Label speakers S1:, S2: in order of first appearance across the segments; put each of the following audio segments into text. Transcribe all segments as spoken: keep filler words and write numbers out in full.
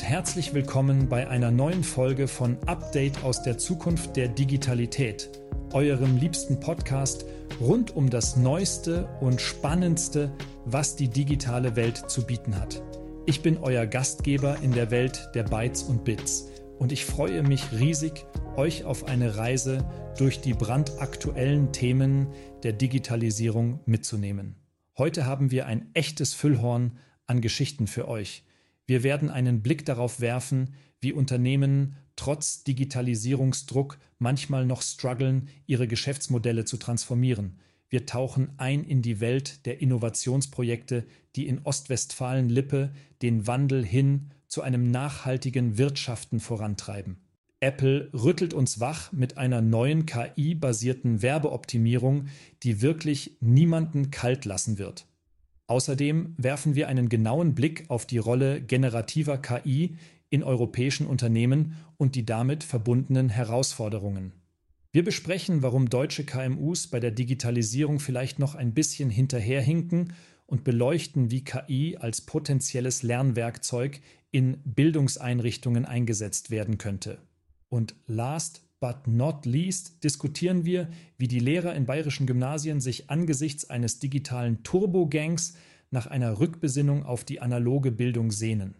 S1: und herzlich willkommen bei einer neuen Folge von Update aus der Zukunft der Digitalität, eurem liebsten Podcast rund um das Neueste und Spannendste, was die digitale Welt zu bieten hat. Ich bin euer Gastgeber in der Welt der Bytes und Bits und ich freue mich riesig, euch auf eine Reise durch die brandaktuellen Themen der Digitalisierung mitzunehmen. Heute haben wir ein echtes Füllhorn an Geschichten für euch. Wir werden einen Blick darauf werfen, wie Unternehmen trotz Digitalisierungsdruck manchmal noch strugglen, ihre Geschäftsmodelle zu transformieren. Wir tauchen ein in die Welt der Innovationsprojekte, die in Ostwestfalen-Lippe den Wandel hin zu einem nachhaltigen Wirtschaften vorantreiben. Apple rüttelt uns wach mit einer neuen K I-basierten Werbeoptimierung, die wirklich niemanden kalt lassen wird. Außerdem werfen wir einen genauen Blick auf die Rolle generativer K I in europäischen Unternehmen und die damit verbundenen Herausforderungen. Wir besprechen, warum deutsche K M Us bei der Digitalisierung vielleicht noch ein bisschen hinterherhinken und beleuchten, wie K I als potenzielles Lernwerkzeug in Bildungseinrichtungen eingesetzt werden könnte. Und last but not least diskutieren wir, wie die Lehrer in bayerischen Gymnasien sich angesichts eines digitalen Turbogangs nach einer Rückbesinnung auf die analoge Bildung sehnen.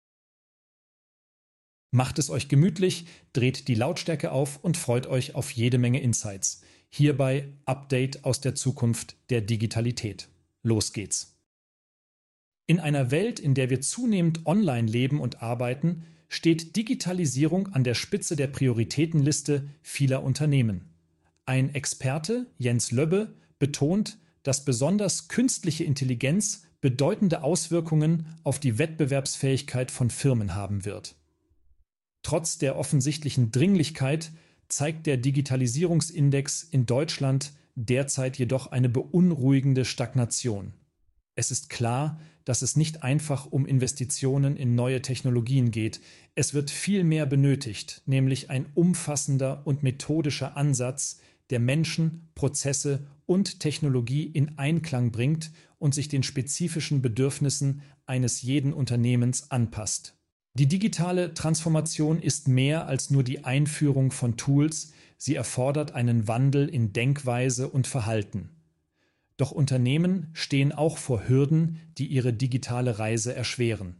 S1: Macht es euch gemütlich, dreht die Lautstärke auf und freut euch auf jede Menge Insights. Hierbei Update aus der Zukunft der Digitalität. Los geht's! In einer Welt, in der wir zunehmend online leben und arbeiten, steht Digitalisierung an der Spitze der Prioritätenliste vieler Unternehmen. Ein Experte, Jens Löbbe, betont, dass besonders künstliche Intelligenz bedeutende Auswirkungen auf die Wettbewerbsfähigkeit von Firmen haben wird. Trotz der offensichtlichen Dringlichkeit zeigt der Digitalisierungsindex in Deutschland derzeit jedoch eine beunruhigende Stagnation. Es ist klar, dass es nicht einfach um Investitionen in neue Technologien geht. Es wird viel mehr benötigt, nämlich ein umfassender und methodischer Ansatz, der Menschen, Prozesse und Technologie in Einklang bringt und sich den spezifischen Bedürfnissen eines jeden Unternehmens anpasst. Die digitale Transformation ist mehr als nur die Einführung von Tools, sie erfordert einen Wandel in Denkweise und Verhalten. Doch Unternehmen stehen auch vor Hürden, die ihre digitale Reise erschweren.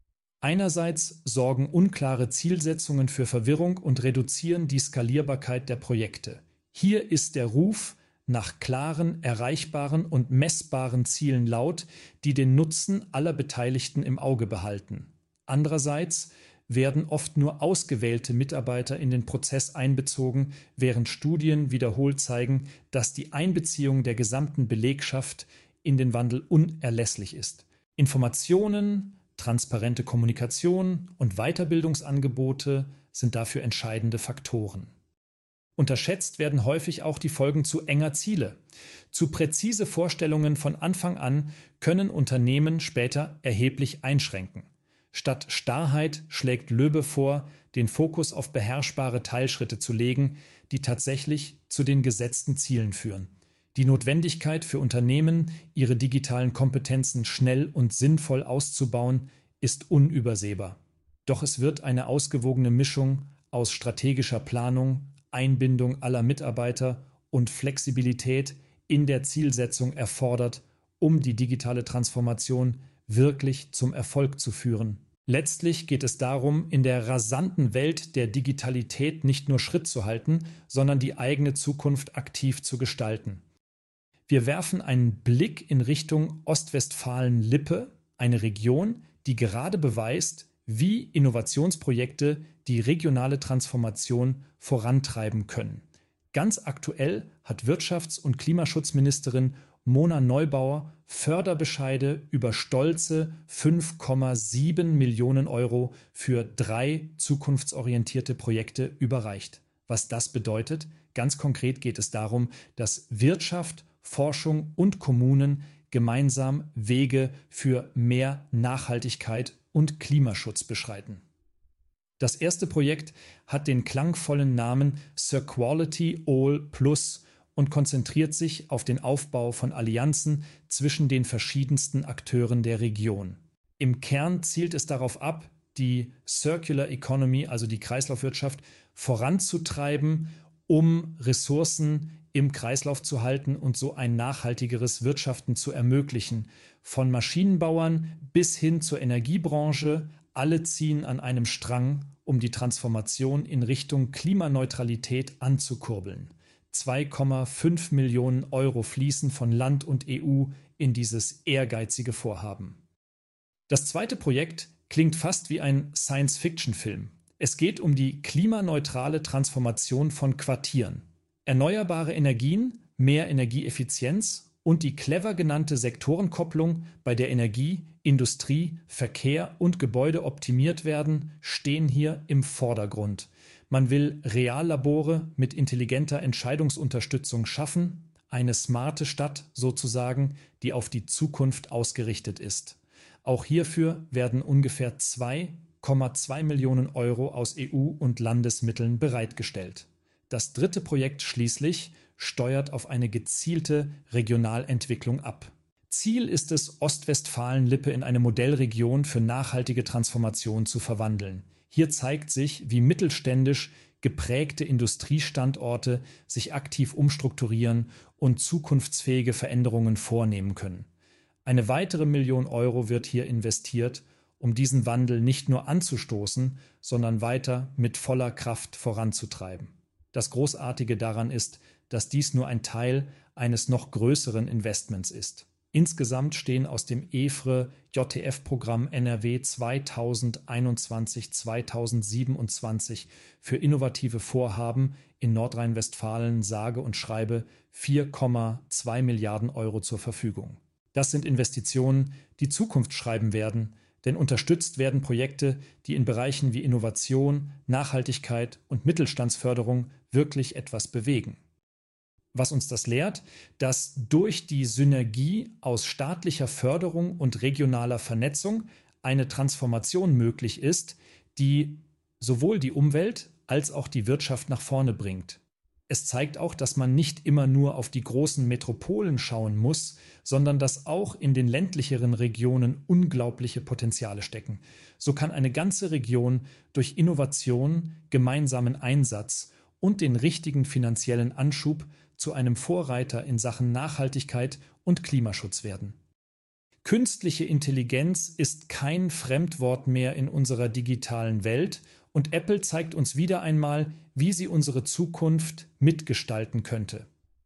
S1: Einerseits sorgen unklare Zielsetzungen für Verwirrung und reduzieren die Skalierbarkeit der Projekte. Hier ist der Ruf nach klaren, erreichbaren und messbaren Zielen laut, die den Nutzen aller Beteiligten im Auge behalten. Andererseits werden oft nur ausgewählte Mitarbeiter in den Prozess einbezogen, während Studien wiederholt zeigen, dass die Einbeziehung der gesamten Belegschaft in den Wandel unerlässlich ist. Informationen, transparente Kommunikation und Weiterbildungsangebote sind dafür entscheidende Faktoren. Unterschätzt werden häufig auch die Folgen zu enger Ziele. Zu präzise Vorstellungen von Anfang an können Unternehmen später erheblich einschränken. Statt Starrheit schlägt Löbbe vor, den Fokus auf beherrschbare Teilschritte zu legen, die tatsächlich zu den gesetzten Zielen führen. Die Notwendigkeit für Unternehmen, ihre digitalen Kompetenzen schnell und sinnvoll auszubauen, ist unübersehbar. Doch es wird eine ausgewogene Mischung aus strategischer Planung, Einbindung aller Mitarbeiter und Flexibilität in der Zielsetzung erfordert, um die digitale Transformation wirklich zum Erfolg zu führen. Letztlich geht es darum, in der rasanten Welt der Digitalität nicht nur Schritt zu halten, sondern die eigene Zukunft aktiv zu gestalten. Wir werfen einen Blick in Richtung Ostwestfalen-Lippe, eine Region, die gerade beweist, wie Innovationsprojekte die regionale Transformation vorantreiben können. Ganz aktuell hat Wirtschafts- und Klimaschutzministerin Mona Neubauer Förderbescheide über stolze fünf Komma sieben Millionen Euro für drei zukunftsorientierte Projekte überreicht. Was das bedeutet? Ganz konkret geht es darum, dass Wirtschaft, Forschung und Kommunen gemeinsam Wege für mehr Nachhaltigkeit und Klimaschutz beschreiten. Das erste Projekt hat den klangvollen Namen Cirquality All Plus und konzentriert sich auf den Aufbau von Allianzen zwischen den verschiedensten Akteuren der Region. Im Kern zielt es darauf ab, die Circular Economy, also die Kreislaufwirtschaft, voranzutreiben, um Ressourcen im Kreislauf zu halten und so ein nachhaltigeres Wirtschaften zu ermöglichen. Von Maschinenbauern bis hin zur Energiebranche, alle ziehen an einem Strang, um die Transformation in Richtung Klimaneutralität anzukurbeln. zwei Komma fünf Millionen Euro fließen von Land und E U in dieses ehrgeizige Vorhaben. Das zweite Projekt klingt fast wie ein Science-Fiction-Film. Es geht um die klimaneutrale Transformation von Quartieren. Erneuerbare Energien, mehr Energieeffizienz und die clever genannte Sektorenkopplung, bei der Energie, Industrie, Verkehr und Gebäude optimiert werden, stehen hier im Vordergrund. Man will Reallabore mit intelligenter Entscheidungsunterstützung schaffen, eine smarte Stadt sozusagen, die auf die Zukunft ausgerichtet ist. Auch hierfür werden ungefähr zwei Komma zwei Millionen Euro aus E U- und Landesmitteln bereitgestellt. Das dritte Projekt schließlich steuert auf eine gezielte Regionalentwicklung ab. Ziel ist es, Ostwestfalen-Lippe in eine Modellregion für nachhaltige Transformation zu verwandeln. Hier zeigt sich, wie mittelständisch geprägte Industriestandorte sich aktiv umstrukturieren und zukunftsfähige Veränderungen vornehmen können. Eine weitere Million Euro wird hier investiert, um diesen Wandel nicht nur anzustoßen, sondern weiter mit voller Kraft voranzutreiben. Das Großartige daran ist, dass dies nur ein Teil eines noch größeren Investments ist. Insgesamt stehen aus dem E F R E-J T F-Programm N R W zweitausendeinundzwanzig bis zweitausendsiebenundzwanzig für innovative Vorhaben in Nordrhein-Westfalen sage und schreibe vier Komma zwei Milliarden Euro zur Verfügung. Das sind Investitionen, die Zukunft schreiben werden, denn unterstützt werden Projekte, die in Bereichen wie Innovation, Nachhaltigkeit und Mittelstandsförderung wirklich etwas bewegen. Was uns das lehrt, dass durch die Synergie aus staatlicher Förderung und regionaler Vernetzung eine Transformation möglich ist, die sowohl die Umwelt als auch die Wirtschaft nach vorne bringt. Es zeigt auch, dass man nicht immer nur auf die großen Metropolen schauen muss, sondern dass auch in den ländlicheren Regionen unglaubliche Potenziale stecken. So kann eine ganze Region durch Innovation, gemeinsamen Einsatz und den richtigen finanziellen Anschub zu einem Vorreiter in Sachen Nachhaltigkeit und Klimaschutz werden. Künstliche Intelligenz ist kein Fremdwort mehr in unserer digitalen Welt und Apple zeigt uns wieder einmal, wie sie unsere Zukunft mitgestalten könnte.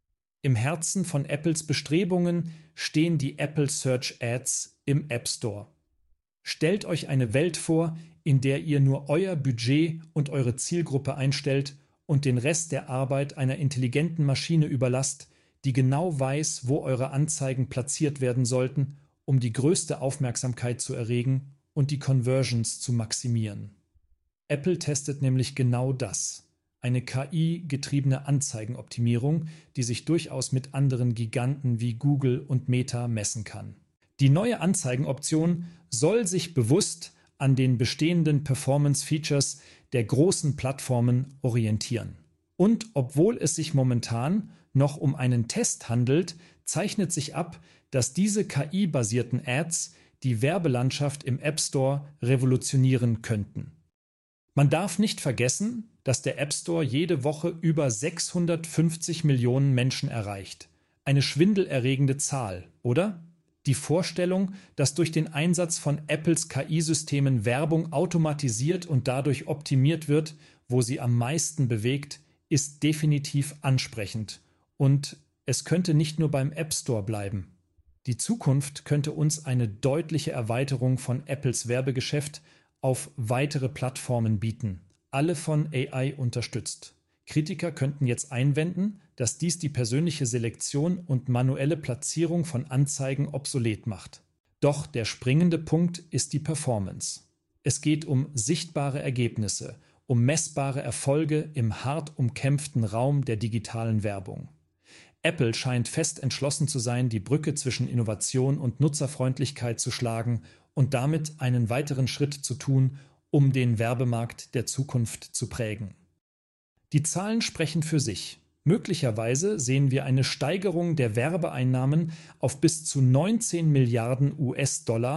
S1: Im Herzen von Apples Bestrebungen stehen die Apple Search Ads im App Store. Stellt euch eine Welt vor, in der ihr nur euer Budget und eure Zielgruppe einstellt und den Rest der Arbeit einer intelligenten Maschine überlasst, die genau weiß, wo eure Anzeigen platziert werden sollten, um die größte Aufmerksamkeit zu erregen und die Conversions zu maximieren. Apple testet nämlich genau das, eine K I-getriebene Anzeigenoptimierung, die sich durchaus mit anderen Giganten wie Google und Meta messen kann. Die neue Anzeigenoption soll sich bewusst an den bestehenden Performance-Features der großen Plattformen orientieren. Und obwohl es sich momentan noch um einen Test handelt, zeichnet sich ab, dass diese K I-basierten Ads die Werbelandschaft im App Store revolutionieren könnten. Man darf nicht vergessen, dass der App Store jede Woche über sechshundertfünfzig Millionen Menschen erreicht. Eine schwindelerregende Zahl, oder? Die Vorstellung, dass durch den Einsatz von Apples K I-Systemen Werbung automatisiert und dadurch optimiert wird, wo sie am meisten bewegt, ist definitiv ansprechend. Und es könnte nicht nur beim App Store bleiben. Die Zukunft könnte uns eine deutliche Erweiterung von Apples Werbegeschäft auf weitere Plattformen bieten, alle von A I unterstützt. Kritiker könnten jetzt einwenden, dass dies die persönliche Selektion und manuelle Platzierung von Anzeigen obsolet macht. Doch der springende Punkt ist die Performance. Es geht um sichtbare Ergebnisse, um messbare Erfolge im hart umkämpften Raum der digitalen Werbung. Apple scheint fest entschlossen zu sein, die Brücke zwischen Innovation und Nutzerfreundlichkeit zu schlagen und damit einen weiteren Schritt zu tun, um den Werbemarkt der Zukunft zu prägen. Die Zahlen sprechen für sich. Möglicherweise sehen wir eine Steigerung der Werbeeinnahmen auf bis zu neunzehn Milliarden U S-Dollar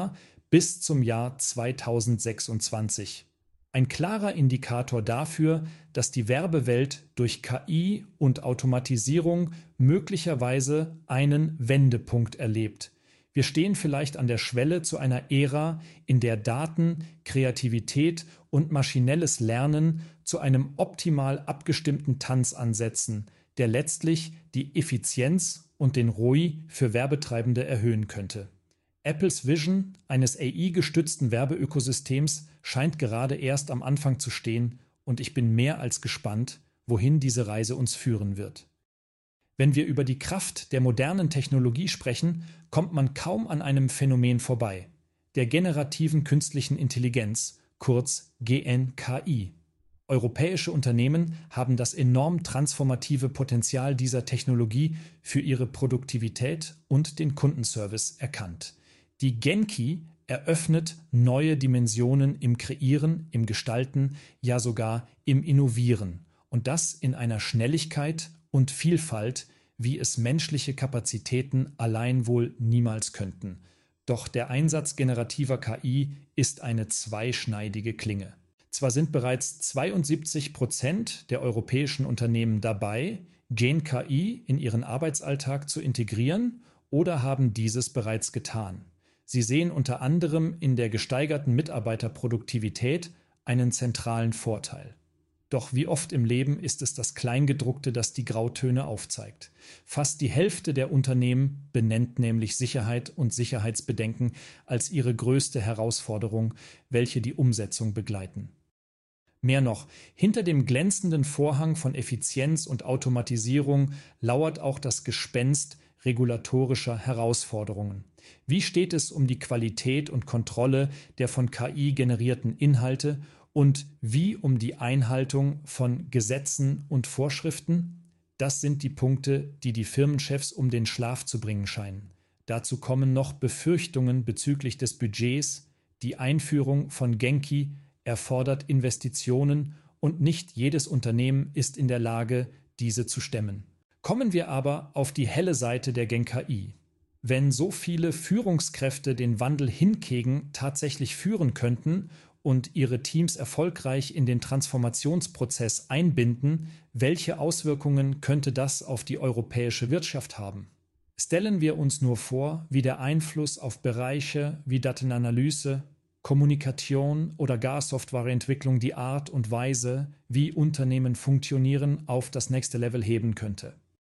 S1: bis zum Jahr zweitausendsechsundzwanzig. Ein klarer Indikator dafür, dass die Werbewelt durch K I und Automatisierung möglicherweise einen Wendepunkt erlebt. Wir stehen vielleicht an der Schwelle zu einer Ära, in der Daten, Kreativität und maschinelles Lernen zu einem optimal abgestimmten Tanz ansetzen, der letztlich die Effizienz und den R O I für Werbetreibende erhöhen könnte. Apples Vision eines A I-gestützten Werbeökosystems scheint gerade erst am Anfang zu stehen und ich bin mehr als gespannt, wohin diese Reise uns führen wird. Wenn wir über die Kraft der modernen Technologie sprechen, kommt man kaum an einem Phänomen vorbei, der generativen künstlichen Intelligenz, kurz G N K I. Europäische Unternehmen haben das enorm transformative Potenzial dieser Technologie für ihre Produktivität und den Kundenservice erkannt. Die Genki eröffnet neue Dimensionen im Kreieren, im Gestalten, ja sogar im Innovieren. Und das in einer Schnelligkeit und Vielfalt, wie es menschliche Kapazitäten allein wohl niemals könnten. Doch der Einsatz generativer K I ist eine zweischneidige Klinge. Zwar sind bereits zweiundsiebzig Prozent der europäischen Unternehmen dabei, Gen K I in ihren Arbeitsalltag zu integrieren oder haben dieses bereits getan. Sie sehen unter anderem in der gesteigerten Mitarbeiterproduktivität einen zentralen Vorteil. Doch wie oft im Leben ist es das Kleingedruckte, das die Grautöne aufzeigt. Fast die Hälfte der Unternehmen benennt nämlich Sicherheit und Sicherheitsbedenken als ihre größte Herausforderung, welche die Umsetzung begleiten. Mehr noch, hinter dem glänzenden Vorhang von Effizienz und Automatisierung lauert auch das Gespenst regulatorischer Herausforderungen. Wie steht es um die Qualität und Kontrolle der von K I generierten Inhalte und wie um die Einhaltung von Gesetzen und Vorschriften? Das sind die Punkte, die die Firmenchefs um den Schlaf zu bringen scheinen. Dazu kommen noch Befürchtungen bezüglich des Budgets. Die Einführung von Genki erfordert Investitionen und nicht jedes Unternehmen ist in der Lage, diese zu stemmen. Kommen wir aber auf die helle Seite der Gen K I. Wenn so viele Führungskräfte den Wandel hinkriegen tatsächlich führen könnten und ihre Teams erfolgreich in den Transformationsprozess einbinden, welche Auswirkungen könnte das auf die europäische Wirtschaft haben? Stellen wir uns nur vor, wie der Einfluss auf Bereiche wie Datenanalyse, Kommunikation oder gar Softwareentwicklung die Art und Weise, wie Unternehmen funktionieren, auf das nächste Level heben könnte.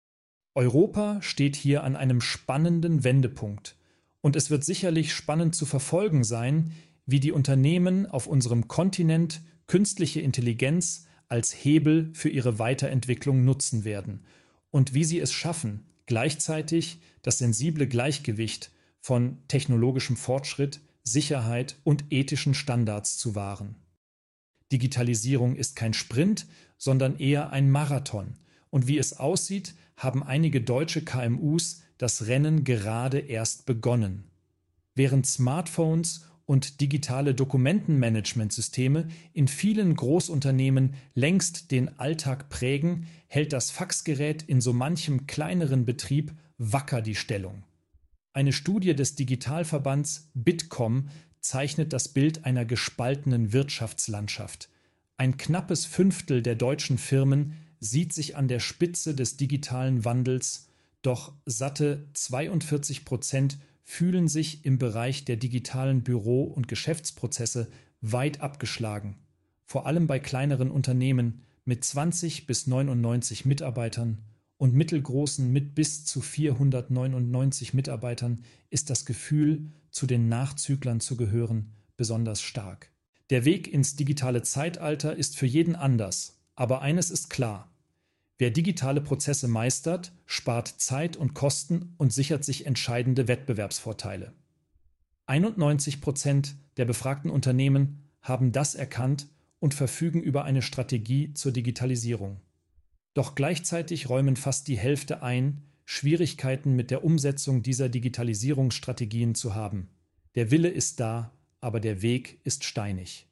S1: Europa steht hier an einem spannenden Wendepunkt und es wird sicherlich spannend zu verfolgen sein, wie die Unternehmen auf unserem Kontinent künstliche Intelligenz als Hebel für ihre Weiterentwicklung nutzen werden und wie sie es schaffen, gleichzeitig das sensible Gleichgewicht von technologischem Fortschritt, Sicherheit und ethischen Standards zu wahren. Digitalisierung ist kein Sprint, sondern eher ein Marathon. Und wie es aussieht, haben einige deutsche K M Us das Rennen gerade erst begonnen. Während Smartphones und digitale Dokumentenmanagementsysteme in vielen Großunternehmen längst den Alltag prägen, hält das Faxgerät in so manchem kleineren Betrieb wacker die Stellung. Eine Studie des Digitalverbands Bitkom zeichnet das Bild einer gespaltenen Wirtschaftslandschaft. Ein knappes Fünftel der deutschen Firmen sieht sich an der Spitze des digitalen Wandels, doch satte zweiundvierzig Prozent fühlen sich im Bereich der digitalen Büro- und Geschäftsprozesse weit abgeschlagen. Vor allem bei kleineren Unternehmen mit zwanzig bis neunundneunzig Mitarbeitern und mittelgroßen mit bis zu vierhundertneunundneunzig Mitarbeitern ist das Gefühl, zu den Nachzüglern zu gehören, besonders stark. Der Weg ins digitale Zeitalter ist für jeden anders, aber eines ist klar: Wer digitale Prozesse meistert, spart Zeit und Kosten und sichert sich entscheidende Wettbewerbsvorteile. einundneunzig Prozent der befragten Unternehmen haben das erkannt und verfügen über eine Strategie zur Digitalisierung. Doch gleichzeitig räumen fast die Hälfte ein, Schwierigkeiten mit der Umsetzung dieser Digitalisierungsstrategien zu haben. Der Wille ist da, aber der Weg ist steinig.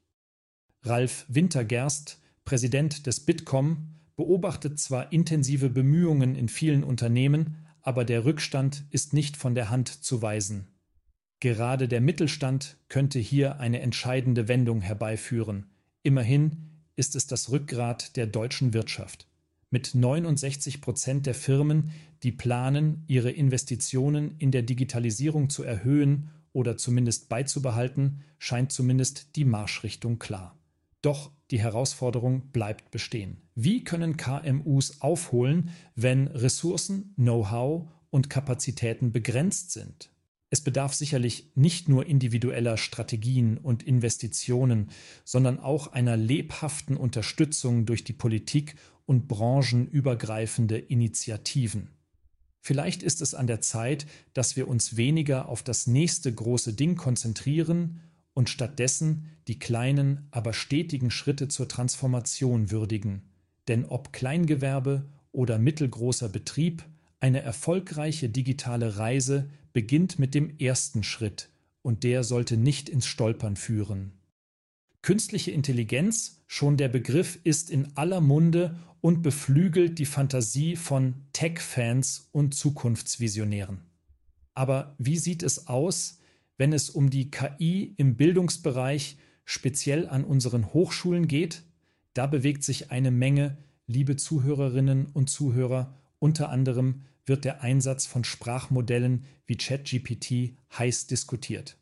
S1: Ralf Wintergerst, Präsident des Bitkom, beobachtet zwar intensive Bemühungen in vielen Unternehmen, aber der Rückstand ist nicht von der Hand zu weisen. Gerade der Mittelstand könnte hier eine entscheidende Wendung herbeiführen. Immerhin ist es das Rückgrat der deutschen Wirtschaft. Mit neunundsechzig Prozent der Firmen, die planen, ihre Investitionen in der Digitalisierung zu erhöhen oder zumindest beizubehalten, scheint zumindest die Marschrichtung klar. Doch die Herausforderung bleibt bestehen. Wie können K M Us aufholen, wenn Ressourcen, Know-how und Kapazitäten begrenzt sind? Es bedarf sicherlich nicht nur individueller Strategien und Investitionen, sondern auch einer lebhaften Unterstützung durch die Politik und branchenübergreifende Initiativen. Vielleicht ist es an der Zeit, dass wir uns weniger auf das nächste große Ding konzentrieren und stattdessen die kleinen, aber stetigen Schritte zur Transformation würdigen. Denn ob Kleingewerbe oder mittelgroßer Betrieb, eine erfolgreiche digitale Reise beginnt mit dem ersten Schritt und der sollte nicht ins Stolpern führen. Künstliche Intelligenz, schon der Begriff ist in aller Munde und beflügelt die Fantasie von Tech-Fans und Zukunftsvisionären. Aber wie sieht es aus, wenn es um die K I im Bildungsbereich, speziell an unseren Hochschulen geht? Da bewegt sich eine Menge, liebe Zuhörerinnen und Zuhörer. Unter anderem wird der Einsatz von Sprachmodellen wie ChatGPT heiß diskutiert.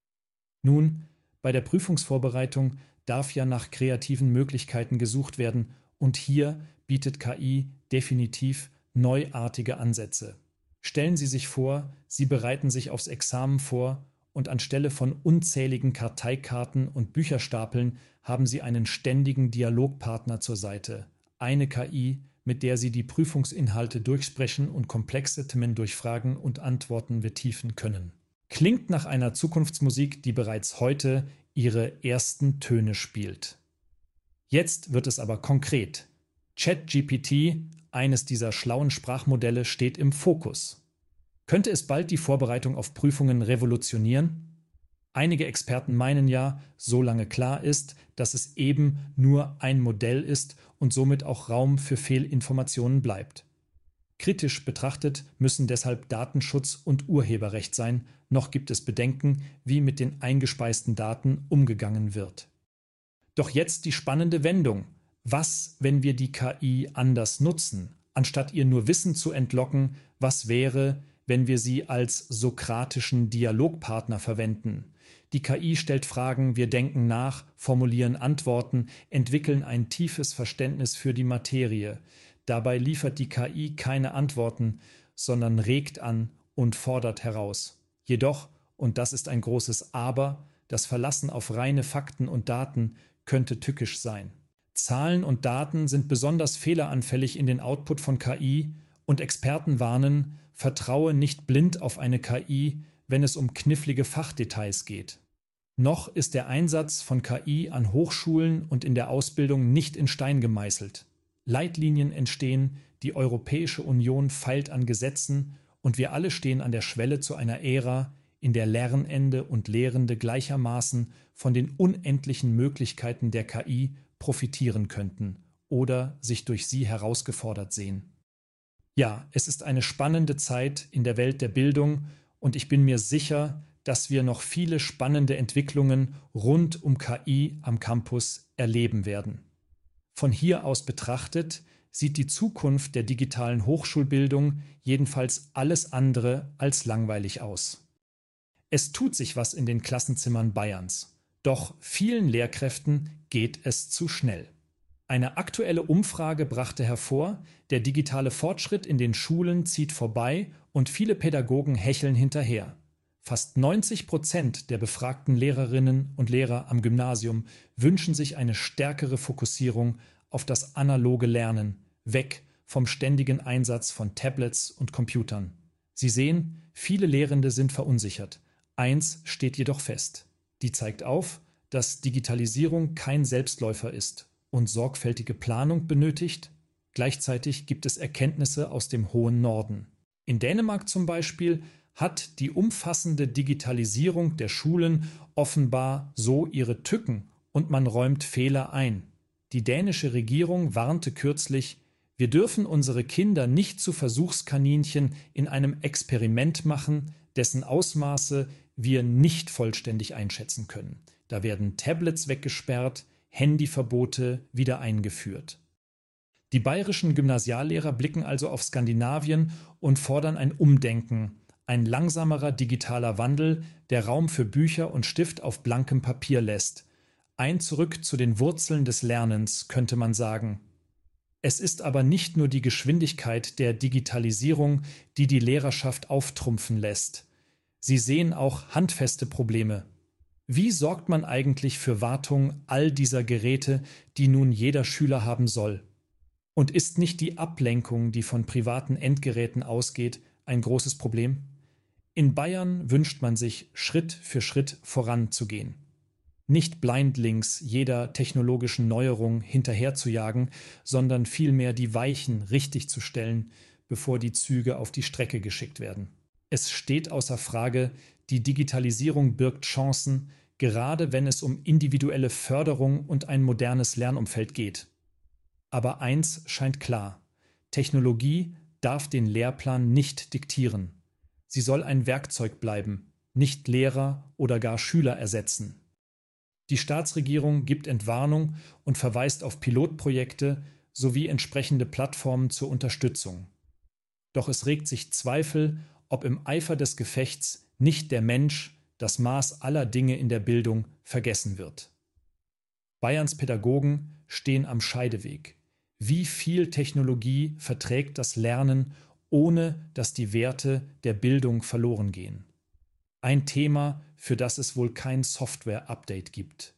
S1: Nun, bei der Prüfungsvorbereitung darf ja nach kreativen Möglichkeiten gesucht werden und hier bietet K I definitiv neuartige Ansätze. Stellen Sie sich vor, Sie bereiten sich aufs Examen vor und anstelle von unzähligen Karteikarten und Bücherstapeln haben Sie einen ständigen Dialogpartner zur Seite, eine K I, mit der Sie die Prüfungsinhalte durchsprechen und komplexe Themen durch Fragen und Antworten vertiefen können. Klingt nach einer Zukunftsmusik, die bereits heute ihre ersten Töne spielt. Jetzt wird es aber konkret. ChatGPT, eines dieser schlauen Sprachmodelle, steht im Fokus. Könnte es bald die Vorbereitung auf Prüfungen revolutionieren? Einige Experten meinen ja, solange klar ist, dass es eben nur ein Modell ist und somit auch Raum für Fehlinformationen bleibt. Kritisch betrachtet müssen deshalb Datenschutz und Urheberrecht sein, noch gibt es Bedenken, wie mit den eingespeisten Daten umgegangen wird. Doch jetzt die spannende Wendung. Was, wenn wir die K I anders nutzen? Anstatt ihr nur Wissen zu entlocken, was wäre, wenn wir sie als sokratischen Dialogpartner verwenden? Die K I stellt Fragen, wir denken nach, formulieren Antworten, entwickeln ein tiefes Verständnis für die Materie. Dabei liefert die K I keine Antworten, sondern regt an und fordert heraus. Jedoch, und das ist ein großes Aber, das Verlassen auf reine Fakten und Daten könnte tückisch sein. Zahlen und Daten sind besonders fehleranfällig in den Output von K I und Experten warnen, vertraue nicht blind auf eine K I, wenn es um knifflige Fachdetails geht. Noch ist der Einsatz von K I an Hochschulen und in der Ausbildung nicht in Stein gemeißelt. Leitlinien entstehen, die Europäische Union feilt an Gesetzen und wir alle stehen an der Schwelle zu einer Ära, in der Lernende und Lehrende gleichermaßen von den unendlichen Möglichkeiten der K I profitieren könnten oder sich durch sie herausgefordert sehen. Ja, es ist eine spannende Zeit in der Welt der Bildung und ich bin mir sicher, dass wir noch viele spannende Entwicklungen rund um K I am Campus erleben werden. Von hier aus betrachtet sieht die Zukunft der digitalen Hochschulbildung jedenfalls alles andere als langweilig aus. Es tut sich was in den Klassenzimmern Bayerns, doch vielen Lehrkräften geht es zu schnell. Eine aktuelle Umfrage brachte hervor, der digitale Fortschritt in den Schulen zieht vorbei und viele Pädagogen hecheln hinterher. Fast neunzig Prozent der befragten Lehrerinnen und Lehrer am Gymnasium wünschen sich eine stärkere Fokussierung auf das analoge Lernen, weg vom ständigen Einsatz von Tablets und Computern. Sie sehen, viele Lehrende sind verunsichert. Eins steht jedoch fest. Die zeigt auf, dass Digitalisierung kein Selbstläufer ist und sorgfältige Planung benötigt. Gleichzeitig gibt es Erkenntnisse aus dem hohen Norden. In Dänemark zum Beispiel hat die umfassende Digitalisierung der Schulen offenbar so ihre Tücken und man räumt Fehler ein. Die dänische Regierung warnte kürzlich, wir dürfen unsere Kinder nicht zu Versuchskaninchen in einem Experiment machen, dessen Ausmaße wir nicht vollständig einschätzen können. Da werden Tablets weggesperrt, Handyverbote wieder eingeführt. Die bayerischen Gymnasiallehrer blicken also auf Skandinavien und fordern ein Umdenken, ein langsamerer digitaler Wandel, der Raum für Bücher und Stift auf blankem Papier lässt. Ein Zurück zu den Wurzeln des Lernens, könnte man sagen. Es ist aber nicht nur die Geschwindigkeit der Digitalisierung, die die Lehrerschaft auftrumpfen lässt. Sie sehen auch handfeste Probleme. Wie sorgt man eigentlich für Wartung all dieser Geräte, die nun jeder Schüler haben soll? Und ist nicht die Ablenkung, die von privaten Endgeräten ausgeht, ein großes Problem? In Bayern wünscht man sich, Schritt für Schritt voranzugehen. Nicht blindlings jeder technologischen Neuerung hinterherzujagen, sondern vielmehr die Weichen richtig zu stellen, bevor die Züge auf die Strecke geschickt werden. Es steht außer Frage, die Digitalisierung birgt Chancen, gerade wenn es um individuelle Förderung und ein modernes Lernumfeld geht. Aber eins scheint klar: Technologie darf den Lehrplan nicht diktieren. Sie soll ein Werkzeug bleiben, nicht Lehrer oder gar Schüler ersetzen. Die Staatsregierung gibt Entwarnung und verweist auf Pilotprojekte sowie entsprechende Plattformen zur Unterstützung. Doch es regt sich Zweifel, ob im Eifer des Gefechts nicht der Mensch, das Maß aller Dinge in der Bildung, vergessen wird. Bayerns Pädagogen stehen am Scheideweg. Wie viel Technologie verträgt das Lernen, ohne dass die Werte der Bildung verloren gehen? Ein Thema, für das es wohl kein Software-Update gibt.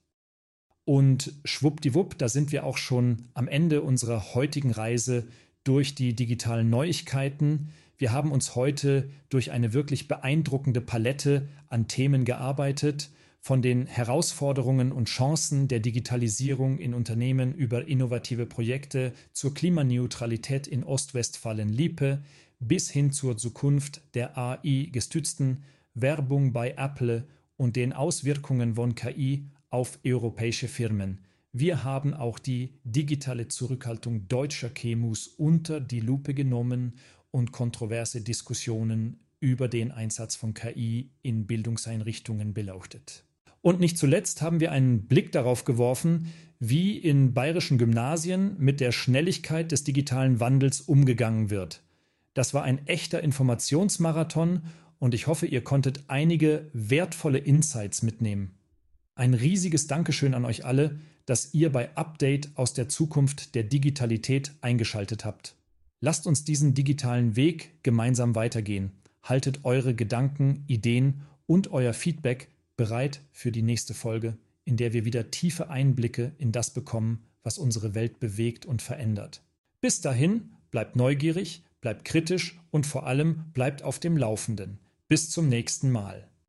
S1: Und schwuppdiwupp, da sind wir auch schon am Ende unserer heutigen Reise durch die digitalen Neuigkeiten. Wir haben uns heute durch eine wirklich beeindruckende Palette an Themen gearbeitet, von den Herausforderungen und Chancen der Digitalisierung in Unternehmen über innovative Projekte zur Klimaneutralität in Ostwestfalen-Lippe bis hin zur Zukunft der A I-gestützten Werbung bei Apple und den Auswirkungen von K I auf europäische Firmen. Wir haben auch die digitale Zurückhaltung deutscher K M Us unter die Lupe genommen und kontroverse Diskussionen über den Einsatz von K I in Bildungseinrichtungen beleuchtet. Und nicht zuletzt haben wir einen Blick darauf geworfen, wie in bayerischen Gymnasien mit der Schnelligkeit des digitalen Wandels umgegangen wird. Das war ein echter Informationsmarathon und ich hoffe, ihr konntet einige wertvolle Insights mitnehmen. Ein riesiges Dankeschön an euch alle, dass ihr bei Update aus der Zukunft der Digitalität eingeschaltet habt. Lasst uns diesen digitalen Weg gemeinsam weitergehen. Haltet eure Gedanken, Ideen und euer Feedback bereit für die nächste Folge, in der wir wieder tiefe Einblicke in das bekommen, was unsere Welt bewegt und verändert. Bis dahin, bleibt neugierig, bleibt kritisch und vor allem bleibt auf dem Laufenden. Bis zum nächsten Mal.